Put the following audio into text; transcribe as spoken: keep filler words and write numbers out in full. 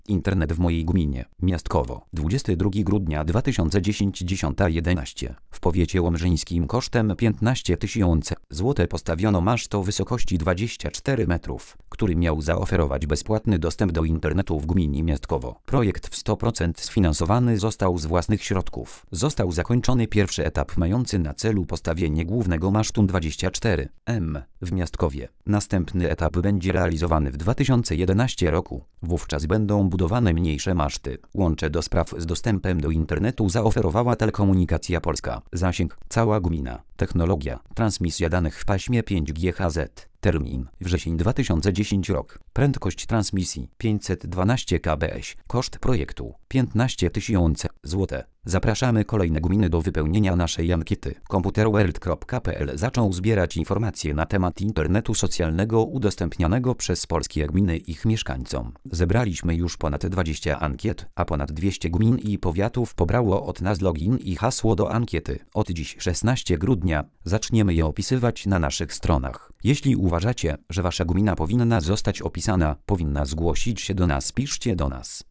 Internet w mojej gminie. Miastkowo. dwudziestego drugiego grudnia dwa tysiące dziesiątego. dziesiąta jedenaście. W powiecie łomżyńskim kosztem piętnaście tysięcy złotych postawiono maszt o wysokości dwadzieścia cztery metrów, który miał zaoferować bezpłatny dostęp do internetu w gminie Miastkowo. Projekt w sto procent sfinansowany został z własnych środków. Został zakończony pierwszy etap mający na celu postawienie głównego masztu dwadzieścia cztery metrów w Miastkowie. Następny etap będzie realizowany w dwa tysiące jedenastym roku. Wówczas będą budowane mniejsze maszty. Łącze do spraw z dostępem do internetu zaoferowała Telekomunikacja Polska. Zasięg cała gmina. Technologia transmisja danych w paśmie pięć G H Z. Termin wrzesień dwa tysiące dziesiąty rok. Prędkość transmisji pięćset dwanaście kilobitów. Koszt projektu piętnaście tysięcy złotych. Zapraszamy kolejne gminy do wypełnienia naszej ankiety. komputerworld kropka p l zaczął zbierać informacje na temat internetu socjalnego udostępnianego przez polskie gminy ich mieszkańcom. Zebraliśmy już ponad dwadzieścia ankiet, a ponad dwieście gmin i powiatów pobrało od nas login i hasło do ankiety. Od dziś szesnastego grudnia zaczniemy je opisywać na naszych stronach. Jeśli uważacie, że wasza gmina powinna zostać opisana, powinna zgłosić się do nas, piszcie do nas.